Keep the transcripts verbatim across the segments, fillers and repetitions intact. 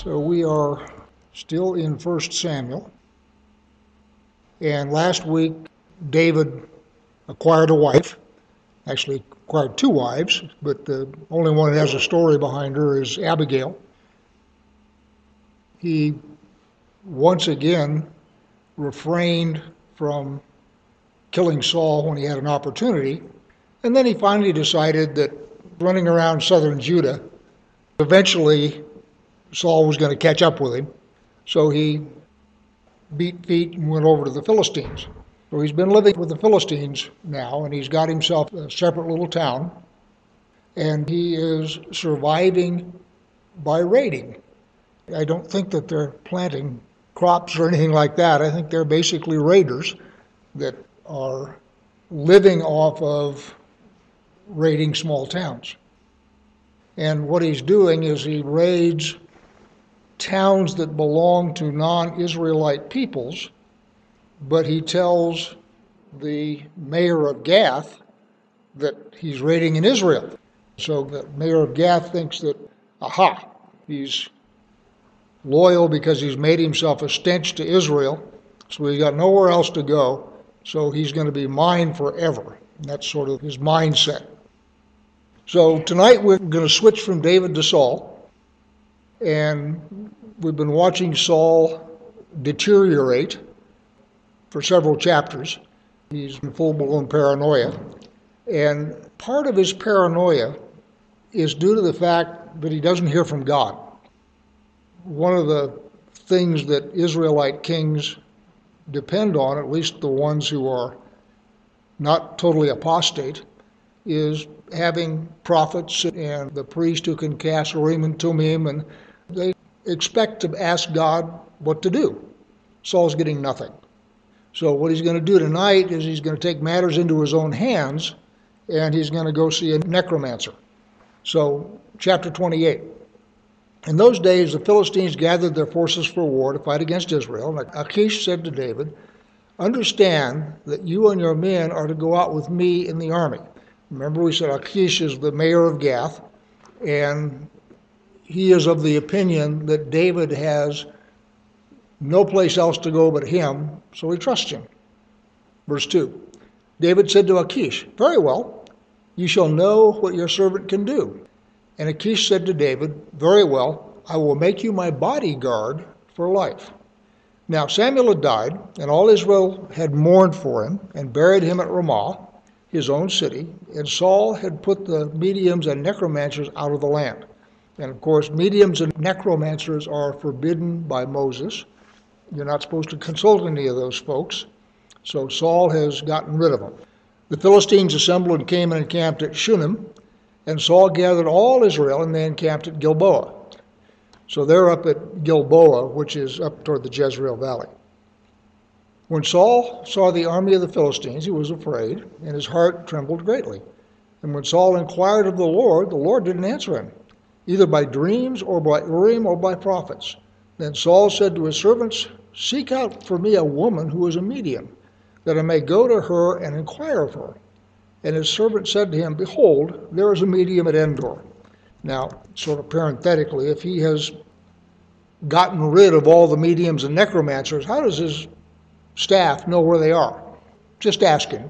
So we are still in First Samuel. And last week, David acquired a wife. Actually acquired two wives, but the only one that has a story behind her is Abigail. He once again refrained from killing Saul when he had an opportunity. And then he finally decided that running around southern Judah, eventually Saul was going to catch up with him. So he beat feet and went over to the Philistines. So he's been living with the Philistines now, and he's got himself a separate little town. And he is surviving by raiding. I don't think that they're planting crops or anything like that. I think they're basically raiders that are living off of raiding small towns. And what he's doing is he raids towns that belong to non-Israelite peoples, but he tells the mayor of Gath that he's raiding in Israel. So the mayor of Gath thinks that, aha, he's loyal because he's made himself a stench to Israel, so he's got nowhere else to go, so he's going to be mine forever. And that's sort of his mindset. So tonight we're going to switch from David to Saul, and we've been watching Saul deteriorate for several chapters. He's in full-blown paranoia, and part of his paranoia is due to the fact that he doesn't hear from God. One of the things that Israelite kings depend on, at least the ones who are not totally apostate, is having prophets and the priest who can cast Urim and Tumim, and they expect to ask God what to do. Saul's getting nothing. So what he's going to do tonight is he's going to take matters into his own hands, and he's going to go see a necromancer. So, chapter twenty-eight. In those days, the Philistines gathered their forces for war to fight against Israel. And Achish said to David, "Understand that you and your men are to go out with me in the army." Remember, we said Achish is the mayor of Gath, and he is of the opinion that David has no place else to go but him, so he trusts him. Verse two, David said to Achish, "Very well, you shall know what your servant can do." And Achish said to David, "Very well, I will make you my bodyguard for life." Now Samuel had died, and all Israel had mourned for him, and buried him at Ramah, his own city, and Saul had put the mediums and necromancers out of the land. And of course, mediums and necromancers are forbidden by Moses. You're not supposed to consult any of those folks. So Saul has gotten rid of them. The Philistines assembled and came and encamped at Shunem, and Saul gathered all Israel, and they encamped at Gilboa. So they're up at Gilboa, which is up toward the Jezreel Valley. When Saul saw the army of the Philistines, he was afraid, and his heart trembled greatly. And when Saul inquired of the Lord, the Lord didn't answer him, either by dreams or by Urim or by prophets. Then Saul said to his servants, "Seek out for me a woman who is a medium, that I may go to her and inquire of her." And his servant said to him, "Behold, there is a medium at Endor." Now, sort of parenthetically, if he has gotten rid of all the mediums and necromancers, how does his staff know where they are? Just ask him.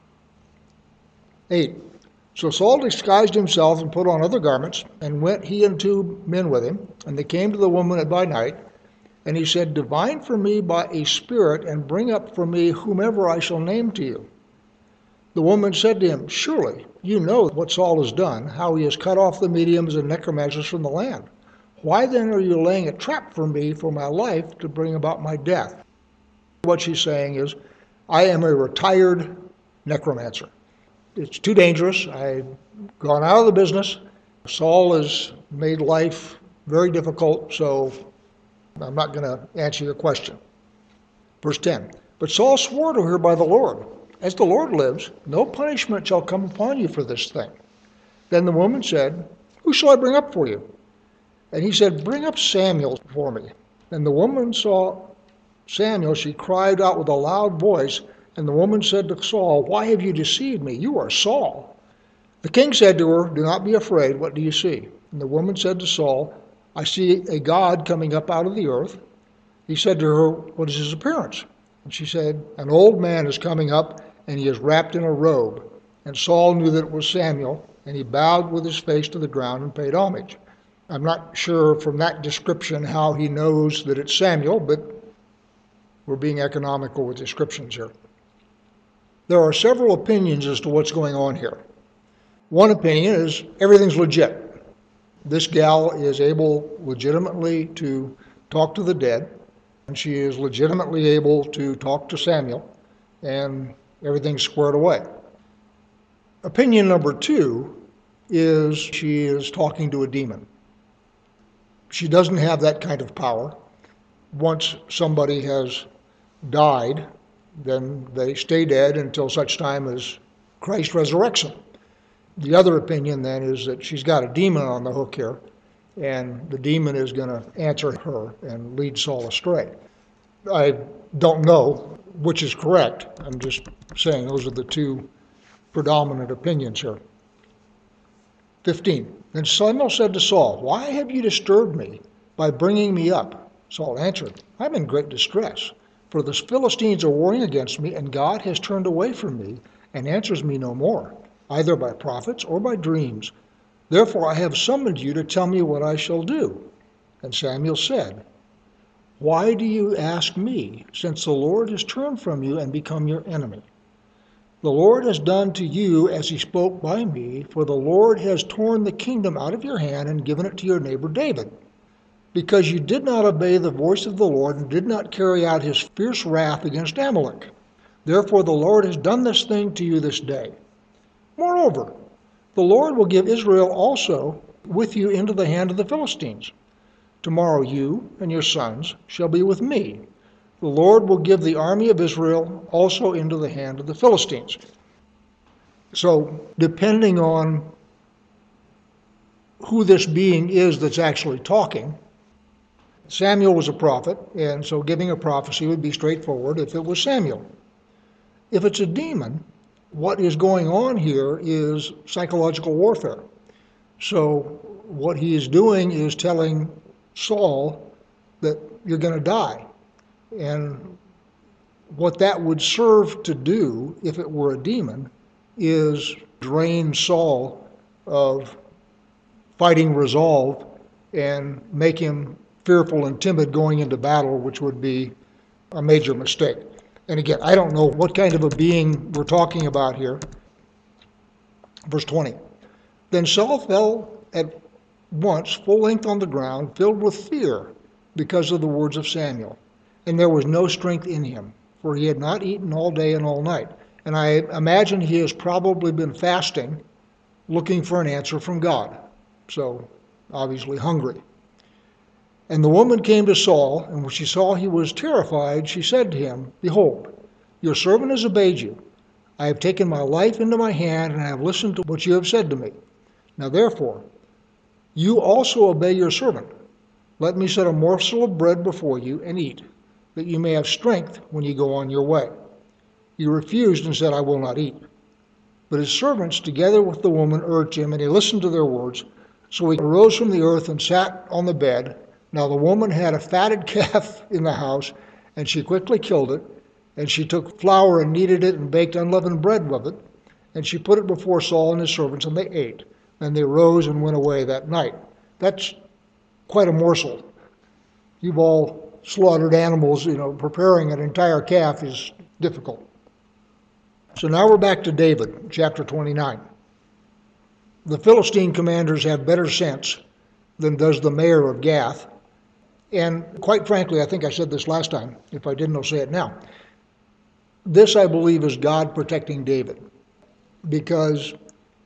eight. So Saul disguised himself and put on other garments, and went he and two men with him, and they came to the woman by night, and he said, "Divine for me by a spirit, and bring up for me whomever I shall name to you." The woman said to him, "Surely you know what Saul has done, how he has cut off the mediums and necromancers from the land. Why then are you laying a trap for me for my life to bring about my death?" What she's saying is, I am a retired necromancer. It's too dangerous. I've gone out of the business. Saul has made life very difficult, so I'm not going to answer your question. Verse ten, but Saul swore to her by the Lord, "As the Lord lives, no punishment shall come upon you for this thing." Then the woman said, "Who shall I bring up for you?" And he said, "Bring up Samuel for me." And the woman saw Samuel, she cried out with a loud voice, and the woman said to Saul, "Why have you deceived me? You are Saul." The king said to her, "Do not be afraid. What do you see?" And the woman said to Saul, I see a God coming up out of the earth. He said to her, what is his appearance? And she said, an old man is coming up, and he is wrapped in a robe. And Saul knew that it was Samuel, and he bowed with his face to the ground and paid homage. I'm not sure from that description how he knows that it's Samuel, but we're being economical with descriptions here. There are several opinions as to what's going on here. One opinion is everything's legit. This gal is able legitimately to talk to the dead, and she is legitimately able to talk to Samuel, and everything's squared away. Opinion number two is she is talking to a demon. She doesn't have that kind of power. Once somebody has died, then they stay dead until such time as Christ resurrects them. The other opinion then is that she's got a demon on the hook here, and the demon is going to answer her and lead Saul astray. I don't know which is correct. I'm just saying those are the two predominant opinions here. fifteen. Then Samuel said to Saul, why have you disturbed me by bringing me up? Saul answered, I'm in great distress, for the Philistines are warring against me, and God has turned away from me and answers me no more, either by prophets or by dreams. Therefore I have summoned you to tell me what I shall do. And Samuel said, why do you ask me, since the Lord has turned from you and become your enemy? The Lord has done to you as he spoke by me, for the Lord has torn the kingdom out of your hand and given it to your neighbor David, because you did not obey the voice of the Lord and did not carry out his fierce wrath against Amalek. Therefore the Lord has done this thing to you this day. Moreover, the Lord will give Israel also with you into the hand of the Philistines. Tomorrow you and your sons shall be with me. The Lord will give the army of Israel also into the hand of the Philistines. So, depending on who this being is that's actually talking, Samuel was a prophet, and so giving a prophecy would be straightforward if it was Samuel. If it's a demon, what is going on here is psychological warfare. So what he is doing is telling Saul that you're going to die. And what that would serve to do, if it were a demon, is drain Saul of fighting resolve and make him fearful and timid going into battle, which would be a major mistake. And again, I don't know what kind of a being we're talking about here. Verse twenty. Then Saul fell at once full length on the ground, filled with fear because of the words of Samuel. And there was no strength in him, for he had not eaten all day and all night. And I imagine he has probably been fasting, looking for an answer from God. So, obviously hungry. And the woman came to Saul, and when she saw he was terrified, she said to him, Behold, your servant has obeyed you. I have taken my life into my hand, and I have listened to what you have said to me. Now therefore, you also obey your servant. Let me set a morsel of bread before you and eat, that you may have strength when you go on your way. He refused and said, I will not eat. But his servants, together with the woman, urged him, and he listened to their words. So he arose from the earth and sat on the bed. Now the woman had a fatted calf in the house, and she quickly killed it. And she took flour and kneaded it and baked unleavened bread with it. And she put it before Saul and his servants, and they ate. And they rose and went away that night. That's quite a morsel. You've all slaughtered animals, you know, preparing an entire calf is difficult. So now we're back to David, chapter twenty-nine. The Philistine commanders have better sense than does the mayor of Gath. And quite frankly, I think I said this last time. If I didn't, I'll say it now. This, I believe, is God protecting David. Because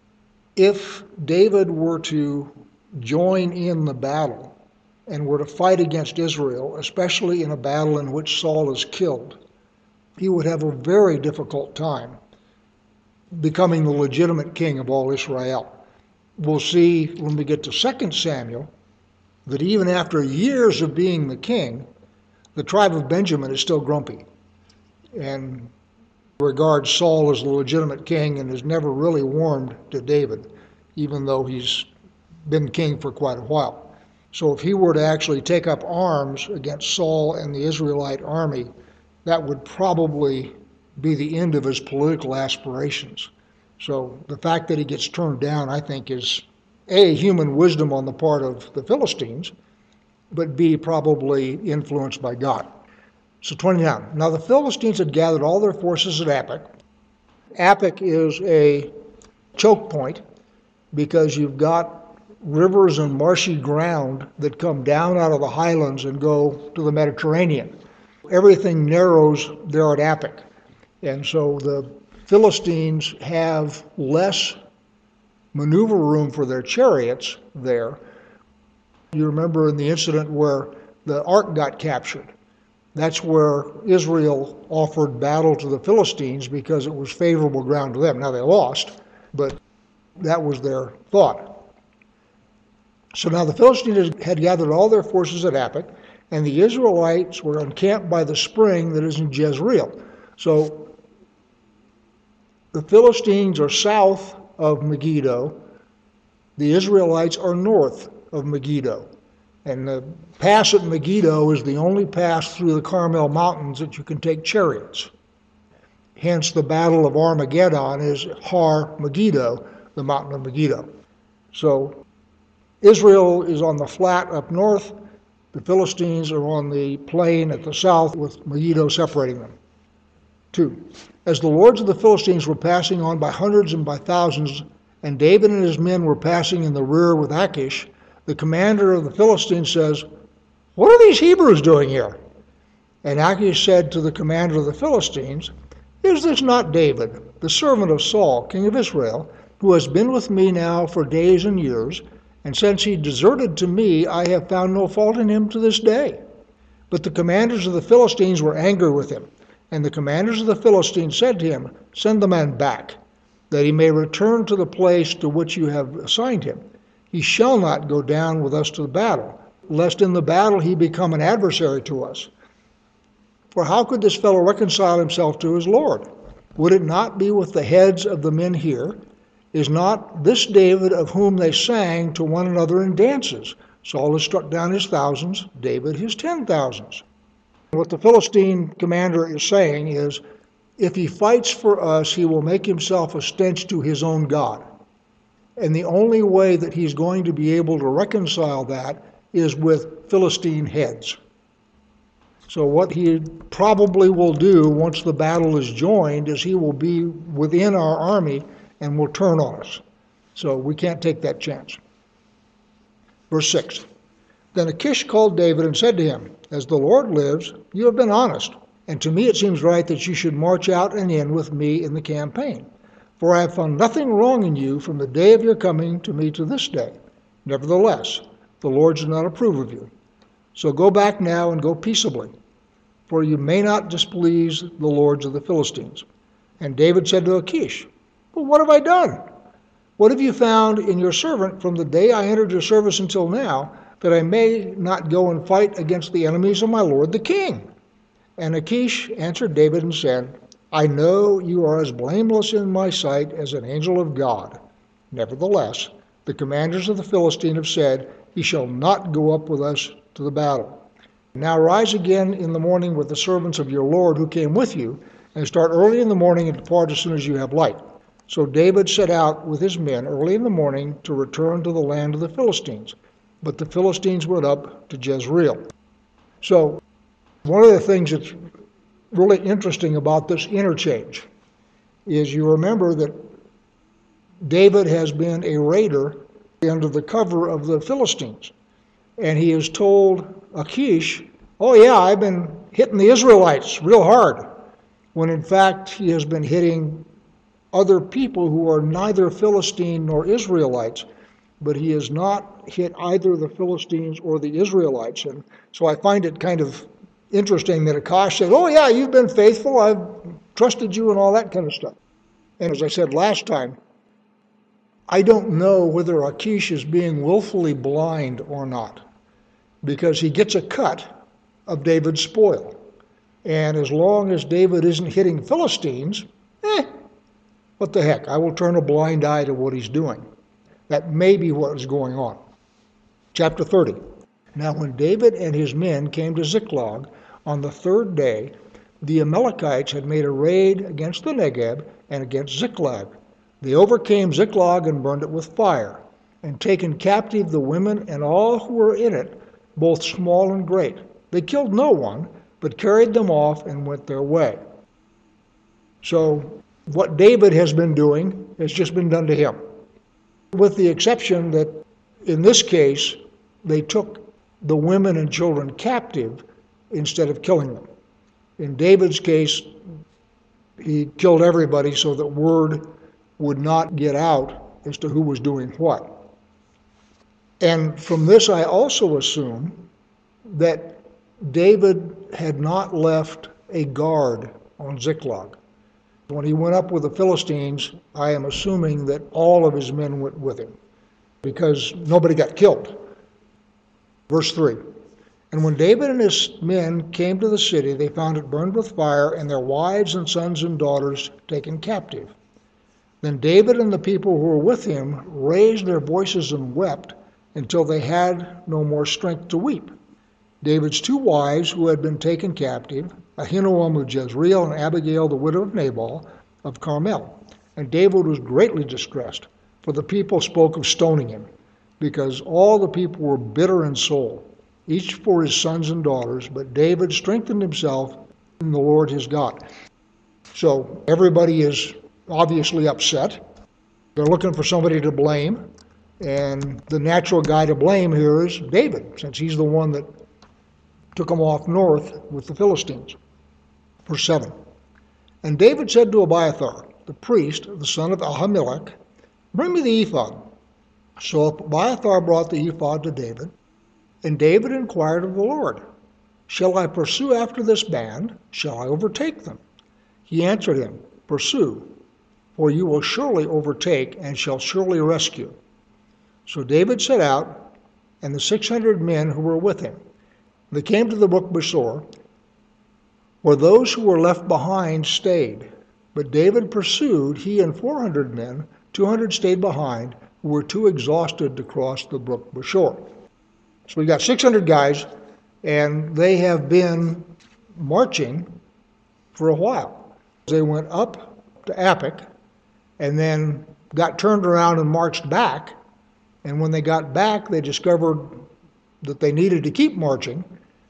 if David were to join in the battle and were to fight against Israel, especially in a battle in which Saul is killed, he would have a very difficult time becoming the legitimate king of all Israel. We'll see when we get to Second Samuel that even after years of being the king, the tribe of Benjamin is still grumpy and regards Saul as the legitimate king and has never really warmed to David, even though he's been king for quite a while. So if he were to actually take up arms against Saul and the Israelite army, that would probably be the end of his political aspirations. So the fact that he gets turned down, I think, is A, human wisdom on the part of the Philistines, but B, probably influenced by God. So twenty-nine. Now the Philistines had gathered all their forces at Aphek. Aphek is a choke point because you've got rivers and marshy ground that come down out of the highlands and go to the Mediterranean. Everything narrows there at Aphek. And so the Philistines have less maneuver room for their chariots there. You remember in the incident where the ark got captured. That's where Israel offered battle to the Philistines because it was favorable ground to them. Now they lost, but that was their thought. So now the Philistines had gathered all their forces at Aphek, and the Israelites were encamped by the spring that is in Jezreel. So the Philistines are south of Megiddo. The Israelites are north of Megiddo. And the pass at Megiddo is the only pass through the Carmel Mountains that you can take chariots. Hence the Battle of Armageddon is Har Megiddo, the mountain of Megiddo. So Israel is on the flat up north. The Philistines are on the plain at the south with Megiddo separating them. Two, as the lords of the Philistines were passing on by hundreds and by thousands, and David and his men were passing in the rear with Achish, the commander of the Philistines says, "What are these Hebrews doing here?" And Achish said to the commander of the Philistines, "Is this not David, the servant of Saul, king of Israel, who has been with me now for days and years, and since he deserted to me, I have found no fault in him to this day?" But the commanders of the Philistines were angry with him, and the commanders of the Philistines said to him, "Send the man back, that he may return to the place to which you have assigned him. He shall not go down with us to the battle, lest in the battle he become an adversary to us. For how could this fellow reconcile himself to his Lord? Would it not be with the heads of the men here? Is not this David of whom they sang to one another in dances? Saul has struck down his thousands, David his ten thousands." What the Philistine commander is saying is, if he fights for us, he will make himself a stench to his own God. And the only way that he's going to be able to reconcile that is with Philistine heads. So what he probably will do once the battle is joined is he will be within our army and will turn on us. So we can't take that chance. Verse six. Then Achish called David and said to him, "As the Lord lives, you have been honest, and to me it seems right that you should march out and in with me in the campaign. For I have found nothing wrong in you from the day of your coming to me to this day. Nevertheless, the Lord does not approve of you. So go back now and go peaceably, for you may not displease the lords of the Philistines." And David said to Achish, "Well, what have I done? What have you found in your servant from the day I entered your service until now, that I may not go and fight against the enemies of my lord the king?" And Achish answered David and said, "I know you are as blameless in my sight as an angel of God. Nevertheless, the commanders of the Philistines have said, he shall not go up with us to the battle. Now rise again in the morning with the servants of your Lord who came with you, and start early in the morning and depart as soon as you have light." So David set out with his men early in the morning to return to the land of the Philistines. But the Philistines went up to Jezreel. So one of the things that's really interesting about this interchange is you remember that David has been a raider under the cover of the Philistines. And he has told Achish, "Oh yeah, I've been hitting the Israelites real hard," when in fact he has been hitting other people who are neither Philistine nor Israelites, but he has not hit either the Philistines or the Israelites. And so I find it kind of interesting that Achish said, "Oh yeah, you've been faithful, I've trusted you," and all that kind of stuff. And as I said last time, I don't know whether Achish is being willfully blind or not, because he gets a cut of David's spoil. And as long as David isn't hitting Philistines, eh, what the heck, I will turn a blind eye to what he's doing. That may be what is going on. Chapter thirty. Now when David and his men came to Ziklag on the third day, the Amalekites had made a raid against the Negeb and against Ziklag. They overcame Ziklag and burned it with fire, and taken captive the women and all who were in it, both small and great. They killed no one, but carried them off and went their way. So what David has been doing has just been done to him, with the exception that in this case, they took the women and children captive instead of killing them. In David's case, he killed everybody so that word would not get out as to who was doing what. And from this, I also assume that David had not left a guard on Ziklag. When he went up with the Philistines, I am assuming that all of his men went with him, because nobody got killed. Verse three, and when David and his men came to the city, they found it burned with fire, and their wives and sons and daughters taken captive. Then David and the people who were with him raised their voices and wept until they had no more strength to weep. David's two wives who had been taken captive, Ahinoam of Jezreel and Abigail the widow of Nabal of Carmel. And David was greatly distressed, for the people spoke of stoning him, because all the people were bitter in soul, each for his sons and daughters, but David strengthened himself in the Lord his God. So everybody is obviously upset. They're looking for somebody to blame, and the natural guy to blame here is David, since he's the one that took them off north with the Philistines. Verse seven, and David said to Abiathar, the priest, the son of Ahimelech, bring me the ephod. So Abiathar brought the ephod to David, and David inquired of the Lord, shall I pursue after this band? Shall I overtake them? He answered him, pursue, for you will surely overtake and shall surely rescue. So David set out, and the six hundred men who were with him. They came to the brook Besor, where those who were left behind stayed. But David pursued, he and four hundred men, two hundred stayed behind, who were too exhausted to cross the brook Besor. So we got six hundred guys, and they have been marching for a while. They went up to Aphek, and then got turned around and marched back. And when they got back, they discovered that they needed to keep marching.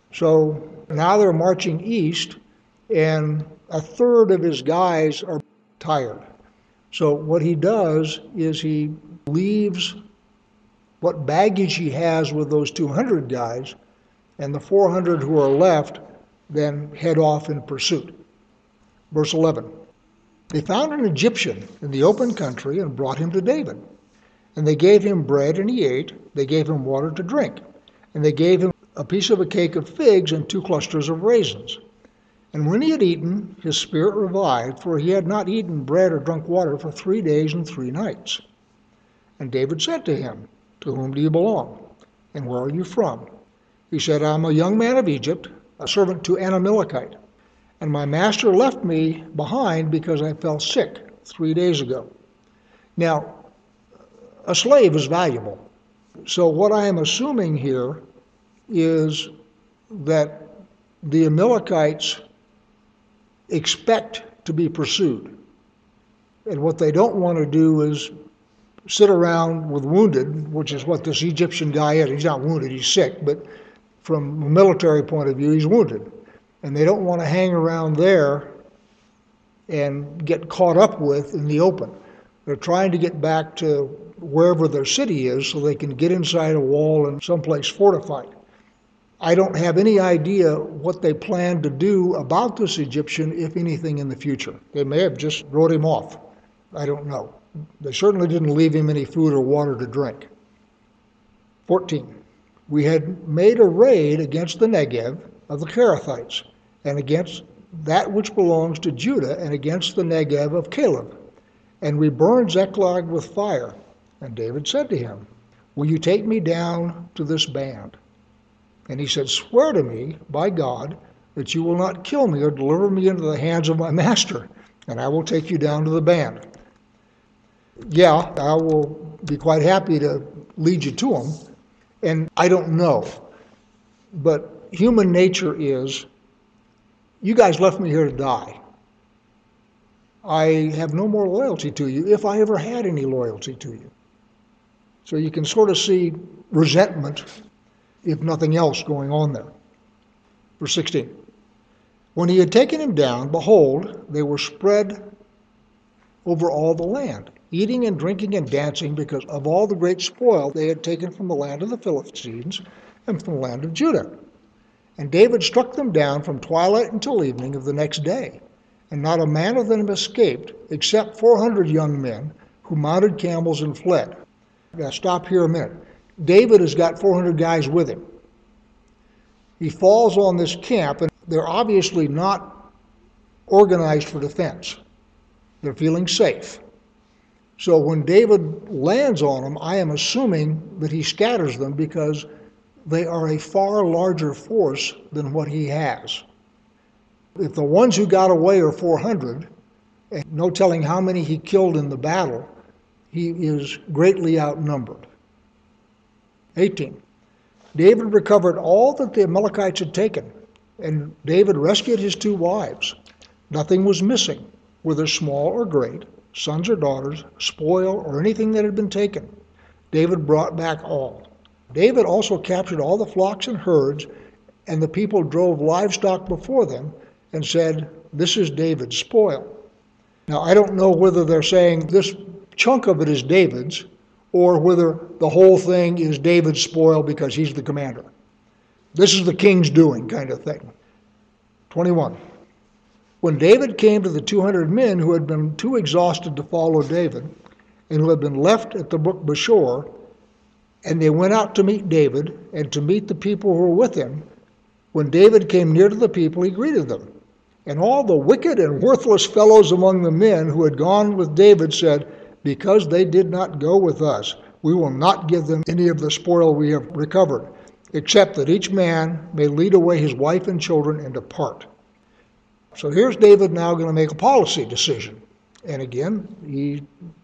So now they're marching east, and a third of his guys are tired. So what he does is he leaves what baggage he has with those two hundred guys, and the four hundred who are left then head off in pursuit. Verse eleven, they found an Egyptian in the open country and brought him to David. And they gave him bread and he ate. They gave him water to drink. And they gave him a piece of a cake of figs and two clusters of raisins. And when he had eaten, his spirit revived, for he had not eaten bread or drunk water for three days and three nights. And David said to him, to whom do you belong? And where are you from? He said, I am a young man of Egypt, a servant to an Amalekite. And my master left me behind because I fell sick three days ago. Now, a slave is valuable. So what I am assuming here is that the Amalekites expect to be pursued. And what they don't want to do is sit around with wounded, which is what this Egyptian guy is. He's not wounded, he's sick, but from a military point of view, he's wounded. And they don't want to hang around there and get caught up with in the open. They're trying to get back to wherever their city is so they can get inside a wall and someplace fortified. I don't have any idea what they plan to do about this Egyptian, if anything, in the future. They may have just wrote him off. I don't know. They certainly didn't leave him any food or water to drink. fourteen. We had made a raid against the Negev of the Kerethites, and against that which belongs to Judah, and against the Negev of Caleb. And we burned Ziklag with fire. And David said to him, will you take me down to this band? And he said, swear to me, by God, that you will not kill me or deliver me into the hands of my master, and I will take you down to the band. Yeah, I will be quite happy to lead you to him. And I don't know. But human nature is, you guys left me here to die. I have no more loyalty to you, if I ever had any loyalty to you. So you can sort of see resentment, if nothing else, going on there. Verse sixteen. When he had taken him down, behold, they were spread over all the land, eating and drinking and dancing because of all the great spoil they had taken from the land of the Philistines and from the land of Judah. And David struck them down from twilight until evening of the next day, and not a man of them escaped, except four hundred young men who mounted camels and fled. Now stop here a minute. David has got four hundred guys with him. He falls on this camp, and they're obviously not organized for defense. They're feeling safe. So when David lands on them, I am assuming that he scatters them because they are a far larger force than what he has. If the ones who got away are four hundred, and no telling how many he killed in the battle, he is greatly outnumbered. eighteen. David recovered all that the Amalekites had taken, and David rescued his two wives. Nothing was missing, whether small or great, sons or daughters, spoil, or anything that had been taken. David brought back all. David also captured all the flocks and herds, and the people drove livestock before them and said, "This is David's spoil." Now, I don't know whether they're saying this chunk of it is David's, or whether the whole thing is David's spoil because he's the commander. This is the king's doing kind of thing. twenty-one. When David came to the two hundred men who had been too exhausted to follow David, and who had been left at the brook Beshor, and they went out to meet David and to meet the people who were with him, when David came near to the people, he greeted them. And all the wicked and worthless fellows among the men who had gone with David said, "Because they did not go with us, we will not give them any of the spoil we have recovered, except that each man may lead away his wife and children and depart." So here's David now going to make a policy decision. And again, he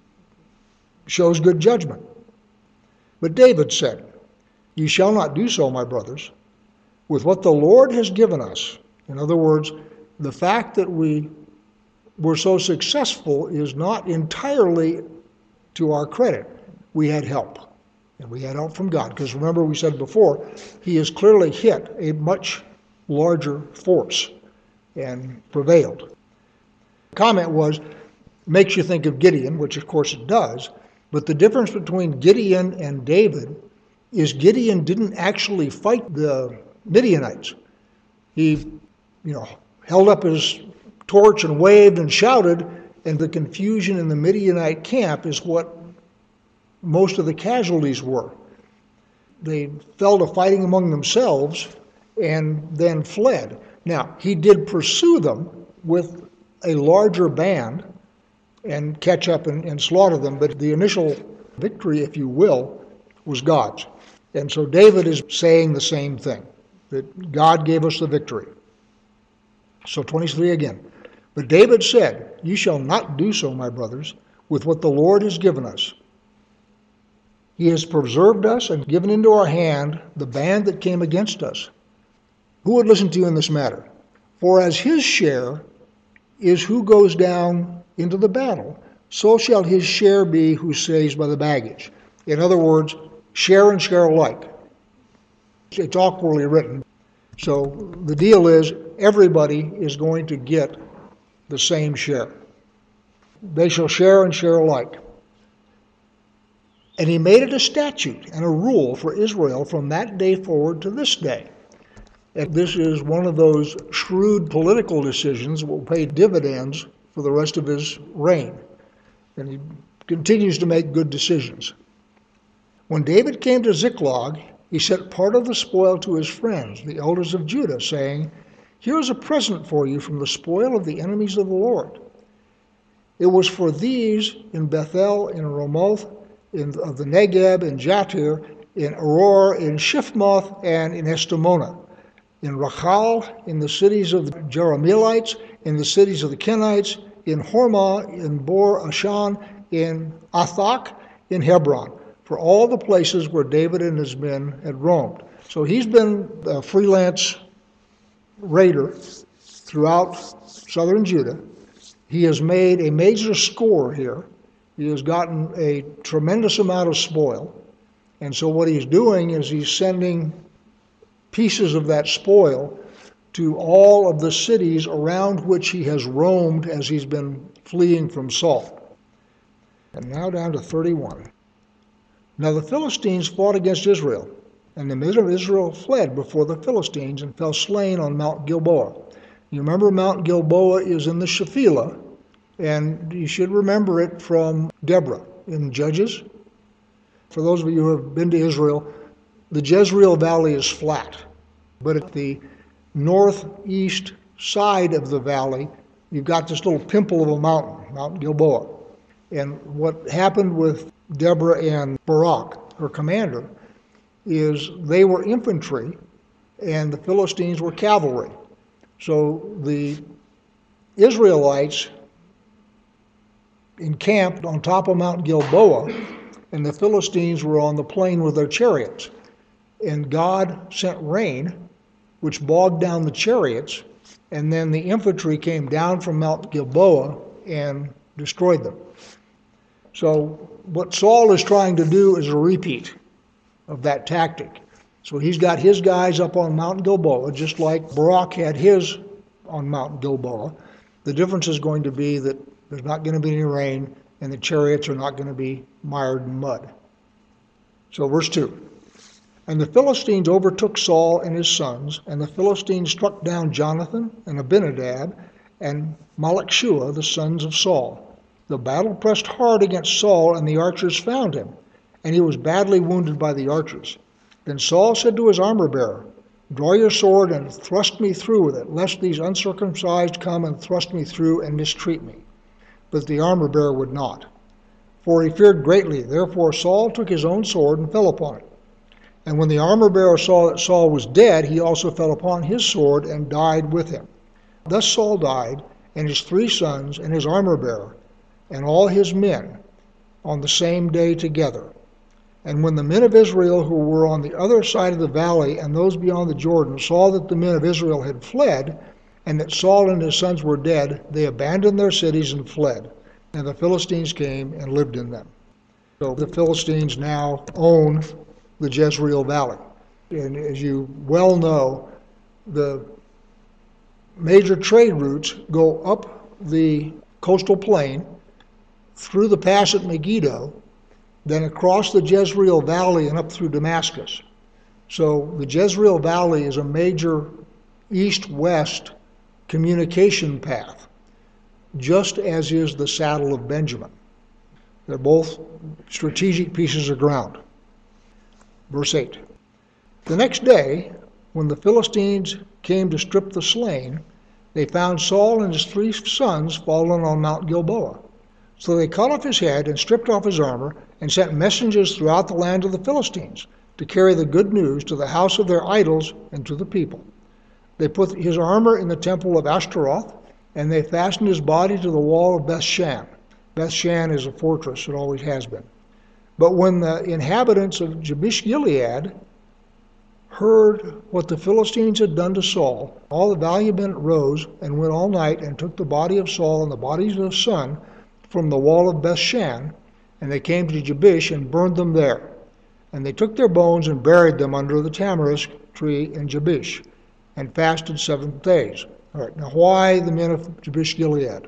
shows good judgment. But David said, "You shall not do so, my brothers, with what the Lord has given us." In other words, the fact that we were so successful is not entirely to our credit. We had help, and we had help from God. Because remember, we said before, he has clearly hit a much larger force and prevailed. The comment was, makes you think of Gideon, which of course it does, but the difference between Gideon and David is Gideon didn't actually fight the Midianites. He, you know, held up his torch and waved and shouted, and the confusion in the Midianite camp is what most of the casualties were. They fell to fighting among themselves and then fled. Now, he did pursue them with a larger band and catch up and, and slaughter them, but the initial victory, if you will, was God's. And so David is saying the same thing, that God gave us the victory. So twenty-three again. But David said, "You shall not do so, my brothers, with what the Lord has given us. He has preserved us and given into our hand the band that came against us. Who would listen to you in this matter? For as his share is who goes down into the battle, so shall his share be who saves by the baggage." In other words, share and share alike. It's awkwardly written. So the deal is everybody is going to get the same share. They shall share and share alike. And he made it a statute and a rule for Israel from that day forward to this day. And this is one of those shrewd political decisions that will pay dividends for the rest of his reign. And he continues to make good decisions. When David came to Ziklag, he sent part of the spoil to his friends, the elders of Judah, saying, "Here is a present for you from the spoil of the enemies of the Lord." It was for these in Bethel, in Ramoth, in of the Negeb, in Jatir, in Aror, in Shifmoth, and in Eshtemoa, in Rachal, in the cities of the Jerahmeelites, in the cities of the Kenites, in Hormah, in Bor Ashan, in Athak, in Hebron, for all the places where David and his men had roamed. So he's been a freelance raider throughout southern Judah. He has made a major score here. He has gotten a tremendous amount of spoil. And so what he's doing is he's sending pieces of that spoil to all of the cities around which he has roamed as he's been fleeing from Saul. And now down to thirty-one. Now the Philistines fought against Israel, and the men of Israel fled before the Philistines and fell slain on Mount Gilboa. You remember Mount Gilboa is in the Shephelah, and you should remember it from Deborah in Judges. For those of you who have been to Israel, the Jezreel Valley is flat, but at the northeast side of the valley, you've got this little pimple of a mountain, Mount Gilboa. And what happened with Deborah and Barak, her commander, is they were infantry and the Philistines were cavalry. So the Israelites encamped on top of Mount Gilboa, and the Philistines were on the plain with their chariots. And God sent rain, which bogged down the chariots, and then the infantry came down from Mount Gilboa and destroyed them. So what Saul is trying to do is a repeat of that tactic. So he's got his guys up on Mount Gilboa, just like Barak had his on Mount Gilboa. The difference is going to be that there's not going to be any rain, and the chariots are not going to be mired in mud. So verse two. And the Philistines overtook Saul and his sons, and the Philistines struck down Jonathan and Abinadab and Malchishua, the sons of Saul. The battle pressed hard against Saul, and the archers found him, and he was badly wounded by the archers. Then Saul said to his armor-bearer, Draw your sword and thrust me through with it, lest these uncircumcised come and thrust me through and mistreat me. But the armor-bearer would not, for he feared greatly. Therefore Saul took his own sword and fell upon it. And when the armor-bearer saw that Saul was dead, he also fell upon his sword and died with him. Thus Saul died, and his three sons, and his armor-bearer, and all his men, on the same day together. And when the men of Israel who were on the other side of the valley and those beyond the Jordan saw that the men of Israel had fled, and that Saul and his sons were dead, they abandoned their cities and fled. And the Philistines came and lived in them. So the Philistines now own the Jezreel Valley. And as you well know, the major trade routes go up the coastal plain, through the pass at Megiddo, then across the Jezreel Valley and up through Damascus. So the Jezreel Valley is a major east-west communication path, just as is the Saddle of Benjamin. They're both strategic pieces of ground. Verse eight. The next day, when the Philistines came to strip the slain, they found Saul and his three sons fallen on Mount Gilboa. So they cut off his head and stripped off his armor and sent messengers throughout the land of the Philistines to carry the good news to the house of their idols and to the people. They put his armor in the temple of Ashtaroth, and they fastened his body to the wall of Bethshan. Bethshan is a fortress, it always has been. But when the inhabitants of Jabesh-Gilead heard what the Philistines had done to Saul, all the valiant men rose and went all night and took the body of Saul and the bodies of his son from the wall of Bethshan, and they came to Jabesh and burned them there. And they took their bones and buried them under the tamarisk tree in Jabesh, and fasted seven days. All right, now why the men of Jabesh-Gilead?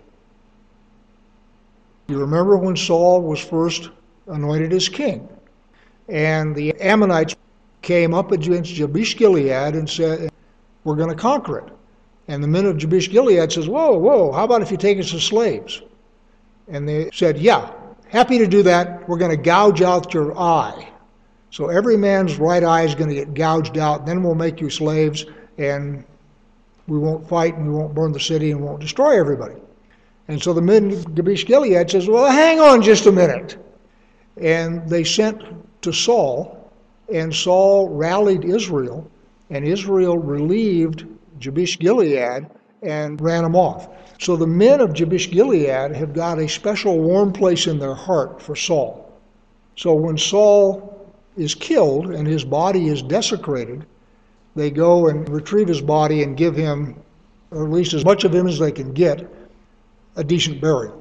You remember when Saul was first anointed as king, and the Ammonites came up against Jabesh-Gilead and said, we're going to conquer it. And the men of Jabesh-Gilead says, whoa, whoa, how about if you take us as slaves? And they said, yeah, happy to do that. We're going to gouge out your eye. So every man's right eye is going to get gouged out. Then we'll make you slaves, and we won't fight, and we won't burn the city, and won't destroy everybody. And so the men of Jabesh-Gilead says, well, hang on just a minute. And they sent to Saul, and Saul rallied Israel, and Israel relieved Jabesh-Gilead and ran them off. So the men of Jabesh-Gilead have got a special warm place in their heart for Saul. So when Saul is killed and his body is desecrated, they go and retrieve his body and give him, or at least as much of him as they can get, a decent burial.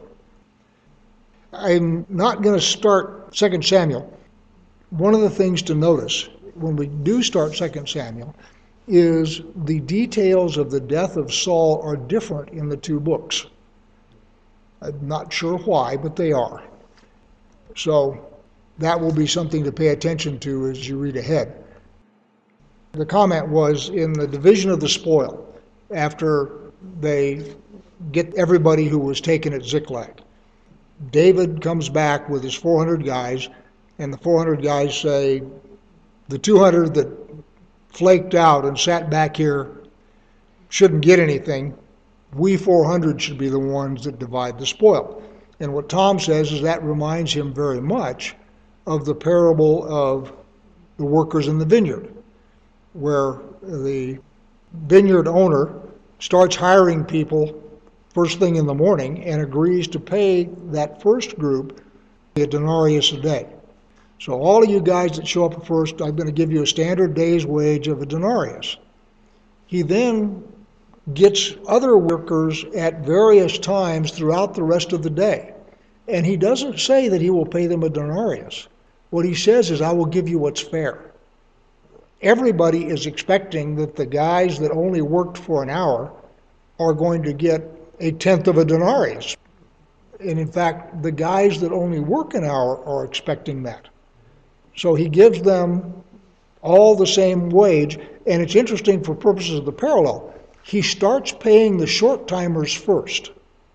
I'm not going to start Second Samuel. One of the things to notice when we do start Second Samuel is the details of the death of Saul are different in the two books. I'm not sure why, but they are. So that will be something to pay attention to as you read ahead. The comment was in the division of the spoil, after they get everybody who was taken at Ziklag. David comes back with his four hundred guys, and the four hundred guys say, the two hundred that flaked out and sat back here shouldn't get anything. We four hundred should be the ones that divide the spoil. And what Tom says is that reminds him very much of the parable of the workers in the vineyard, where the vineyard owner starts hiring people first thing in the morning and agrees to pay that first group a denarius a day. So all of you guys that show up first, I'm going to give you a standard day's wage of a denarius. He then gets other workers at various times throughout the rest of the day. And he doesn't say that he will pay them a denarius. What he says is, I will give you what's fair. Everybody is expecting that the guys that only worked for an hour are going to get a tenth of a denarius. And in fact, the guys that only work an hour are expecting that. So he gives them all the same wage. And it's interesting for purposes of the parallel. He starts paying the short-timers first.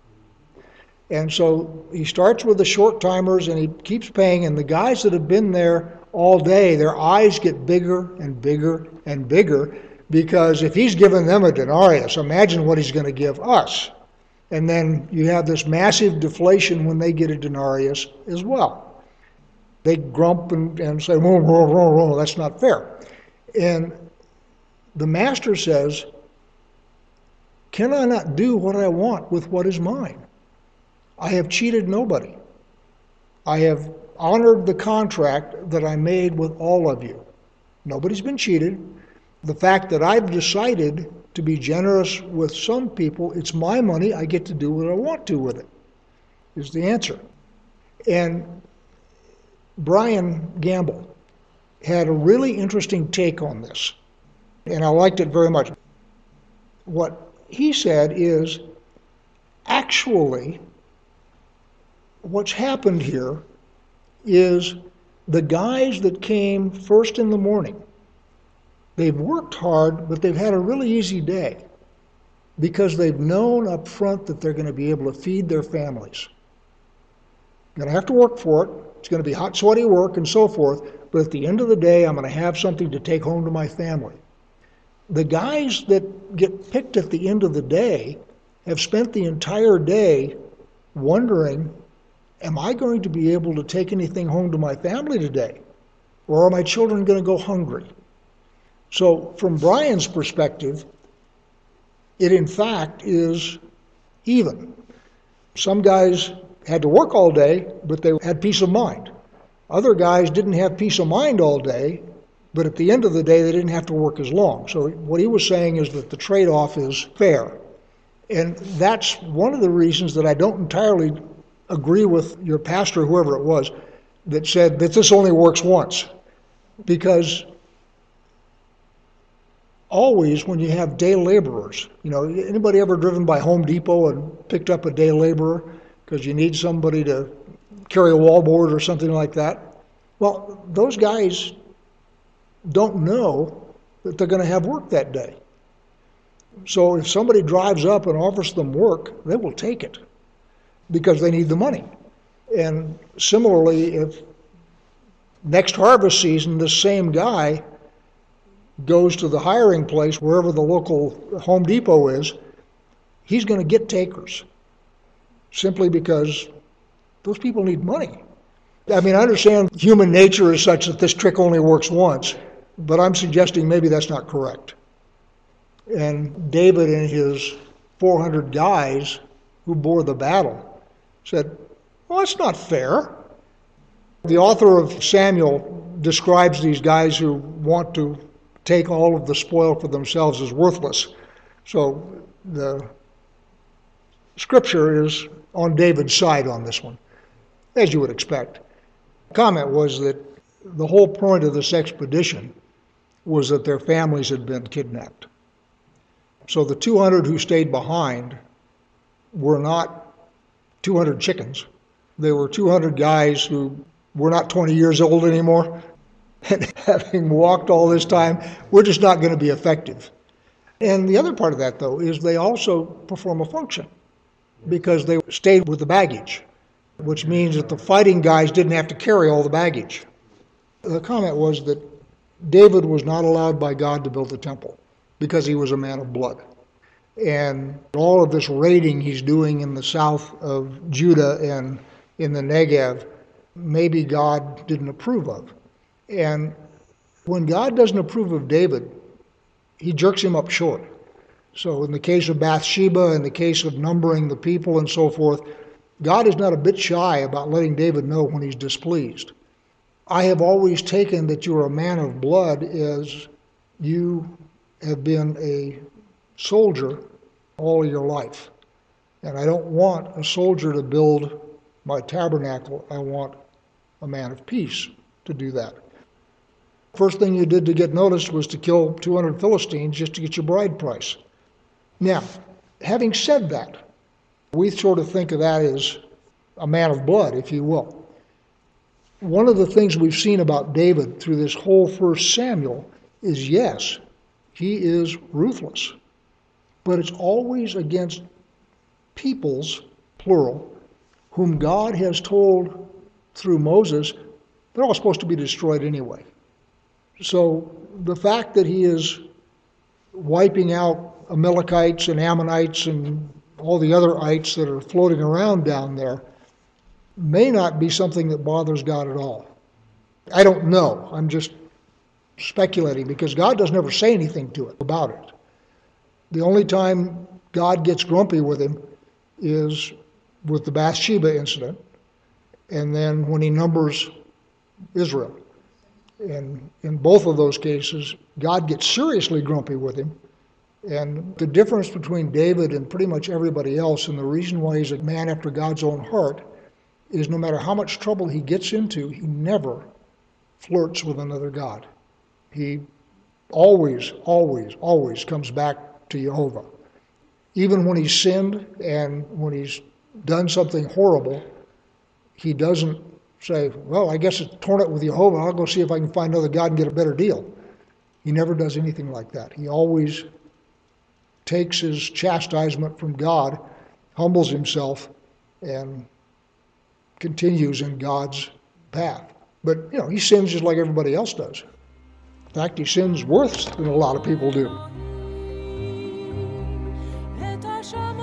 And so he starts with the short-timers and he keeps paying. And the guys that have been there all day, their eyes get bigger and bigger and bigger, because if he's given them a denarius, imagine what he's going to give us. And then you have this massive deflation when they get a denarius as well. They grump and, and say, whoa, whoa, whoa, whoa, that's not fair. And the master says, can I not do what I want with what is mine? I have cheated nobody. I have honored the contract that I made with all of you. Nobody's been cheated. The fact that I've decided to be generous with some people, it's my money, I get to do what I want to with it, is the answer. And Brian Gamble had a really interesting take on this, and I liked it very much. What he said is, actually, what's happened here is the guys that came first in the morning, they've worked hard, but they've had a really easy day because they've known up front that they're going to be able to feed their families. Going to have to work for it. It's going to be hot, sweaty work and so forth, but at the end of the day, I'm going to have something to take home to my family. The guys that get picked at the end of the day have spent the entire day wondering, am I going to be able to take anything home to my family today? Or are my children going to go hungry? So from Brian's perspective, it in fact is even. Some guys had to work all day, but they had peace of mind. Other guys didn't have peace of mind all day, but at the end of the day, they didn't have to work as long. So what he was saying is that the trade-off is fair. And that's one of the reasons that I don't entirely agree with your pastor, whoever it was, that said that this only works once. Because always when you have day laborers, you know, anybody ever driven by Home Depot and picked up a day laborer because you need somebody to carry a wallboard or something like that? Well, those guys don't know that they're going to have work that day. So if somebody drives up and offers them work, they will take it because they need the money. And similarly, if next harvest season, this same guy goes to the hiring place, wherever the local Home Depot is, he's going to get takers simply because those people need money. I mean, I understand human nature is such that this trick only works once, but I'm suggesting maybe that's not correct. And David and his four hundred guys who bore the battle said, well, that's not fair. The author of Samuel describes these guys who want to take all of the spoil for themselves as worthless. So the scripture is on David's side on this one, as you would expect. The comment was that the whole point of this expedition was that their families had been kidnapped. So the two hundred who stayed behind were not two hundred chickens. They were two hundred guys who were not twenty years old anymore. And having walked all this time, we're just not going to be effective. And the other part of that, though, is they also perform a function because they stayed with the baggage, which means that the fighting guys didn't have to carry all the baggage. The comment was that David was not allowed by God to build the temple because he was a man of blood. And all of this raiding he's doing in the south of Judah and in the Negev, maybe God didn't approve of. And when God doesn't approve of David, he jerks him up short. So in the case of Bathsheba, in the case of numbering the people and so forth, God is not a bit shy about letting David know when he's displeased. I have always taken that you're a man of blood as you have been a soldier all your life. And I don't want a soldier to build my tabernacle. I want a man of peace to do that. First thing you did to get noticed was to kill two hundred Philistines just to get your bride price. Now, having said that, we sort of think of that as a man of blood, if you will. One of the things we've seen about David through this whole First Samuel is, yes, he is ruthless, but it's always against peoples, plural, whom God has told through Moses, they're all supposed to be destroyed anyway. So the fact that he is wiping out Amalekites and Ammonites and all the other ites that are floating around down there may not be something that bothers God at all. I don't know. I'm just speculating because God doesn't ever say anything to it about it. The only time God gets grumpy with him is with the Bathsheba incident and then when he numbers Israel. And in both of those cases, God gets seriously grumpy with him. And the difference between David and pretty much everybody else, and the reason why he's a man after God's own heart, is no matter how much trouble he gets into, he never flirts with another god. He always, always, always comes back to Jehovah. Even when he's sinned and when he's done something horrible, he doesn't say, well, I guess it's torn it with Jehovah. I'll go see if I can find another god and get a better deal. He never does anything like that. He always takes his chastisement from God, humbles himself, and continues in God's path. But, you know, he sins just like everybody else does. In fact, he sins worse than a lot of people do.